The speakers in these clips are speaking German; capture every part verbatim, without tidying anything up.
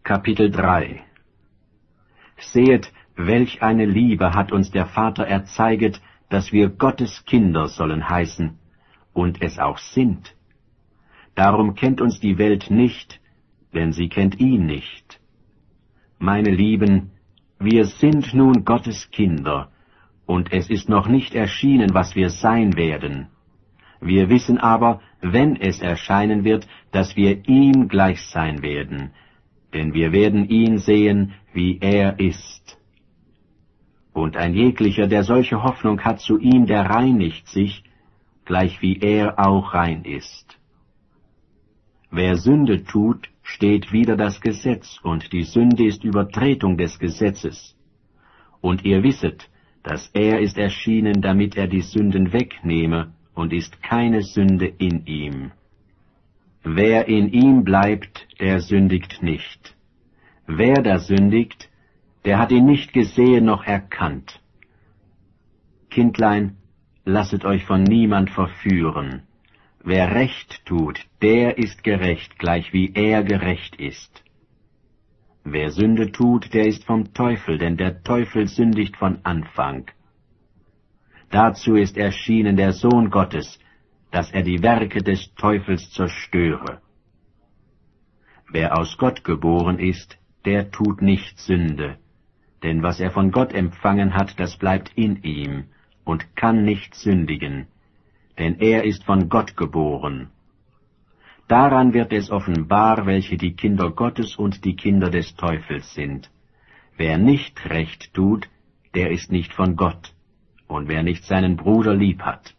Kapitel drei. Sehet, welch eine Liebe hat uns der Vater erzeiget, dass wir Gottes Kinder sollen heißen, und es auch sind. Darum kennt uns die Welt nicht, denn sie kennt ihn nicht. Meine Lieben, wir sind nun Gottes Kinder, und es ist noch nicht erschienen, was wir sein werden. Wir wissen aber, wenn es erscheinen wird, dass wir ihm gleich sein werden, denn wir werden ihn sehen, wie er ist. Und ein jeglicher, der solche Hoffnung hat, zu ihm, der reinigt sich, gleich wie er auch rein ist. Wer Sünde tut, steht wider das Gesetz, und die Sünde ist Übertretung des Gesetzes. Und ihr wisset, dass er ist erschienen, damit er die Sünden wegnehme, und ist keine Sünde in ihm. Wer in ihm bleibt, der sündigt nicht. Wer da sündigt, der hat ihn nicht gesehen noch erkannt. Kindlein, lasset euch von niemand verführen. Wer Recht tut, der ist gerecht, gleich wie er gerecht ist. Wer Sünde tut, der ist vom Teufel, denn der Teufel sündigt von Anfang. Dazu ist erschienen der Sohn Gottes, dass er die Werke des Teufels zerstöre. Wer aus Gott geboren ist, der tut nicht Sünde, denn was er von Gott empfangen hat, das bleibt in ihm und kann nicht sündigen, denn er ist von Gott geboren. Daran wird es offenbar, welche die Kinder Gottes und die Kinder des Teufels sind. Wer nicht recht tut, der ist nicht von Gott, und wer nicht seinen Bruder lieb hat.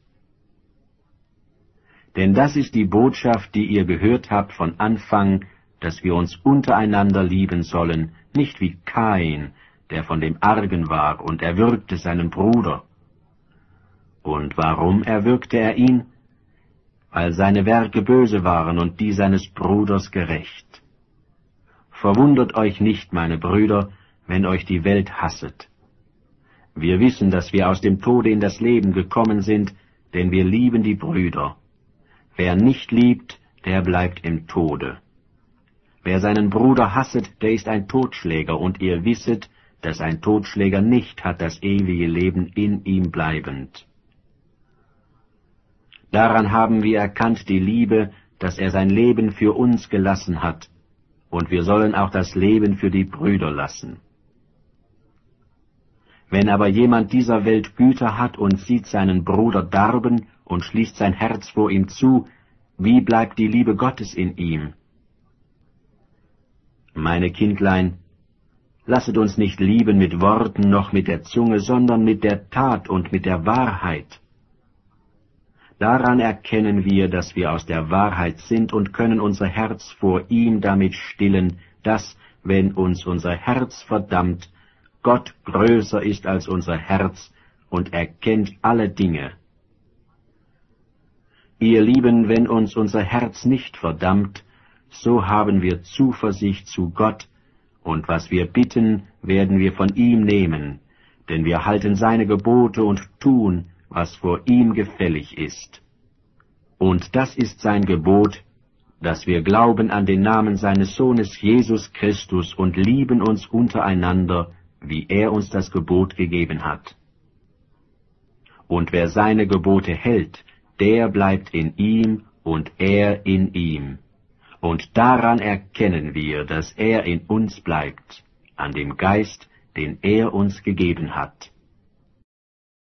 Denn das ist die Botschaft, die ihr gehört habt von Anfang, dass wir uns untereinander lieben sollen, nicht wie Kain, der von dem Argen war und erwürgte seinen Bruder. Und warum erwürgte er ihn? Weil seine Werke böse waren und die seines Bruders gerecht. Verwundert euch nicht, meine Brüder, wenn euch die Welt hasset. Wir wissen, dass wir aus dem Tode in das Leben gekommen sind, denn wir lieben die Brüder. Wer nicht liebt, der bleibt im Tode. Wer seinen Bruder hasset, der ist ein Totschläger, und ihr wisset, dass ein Totschläger nicht hat das ewige Leben in ihm bleibend. Daran haben wir erkannt die Liebe, dass er sein Leben für uns gelassen hat, und wir sollen auch das Leben für die Brüder lassen. Wenn aber jemand dieser Welt Güter hat und sieht seinen Bruder darben und schließt sein Herz vor ihm zu, wie bleibt die Liebe Gottes in ihm? Meine Kindlein, lasset uns nicht lieben mit Worten noch mit der Zunge, sondern mit der Tat und mit der Wahrheit. Daran erkennen wir, dass wir aus der Wahrheit sind und können unser Herz vor ihm damit stillen, dass, wenn uns unser Herz verdammt, Gott größer ist als unser Herz und erkennt alle Dinge. Ihr Lieben, wenn uns unser Herz nicht verdammt, so haben wir Zuversicht zu Gott, und was wir bitten, werden wir von ihm nehmen, denn wir halten seine Gebote und tun, was vor ihm gefällig ist. Und das ist sein Gebot, dass wir glauben an den Namen seines Sohnes Jesus Christus und lieben uns untereinander, wie er uns das Gebot gegeben hat. Und wer seine Gebote hält, der bleibt in ihm und er in ihm. Und daran erkennen wir, dass er in uns bleibt, an dem Geist, den er uns gegeben hat.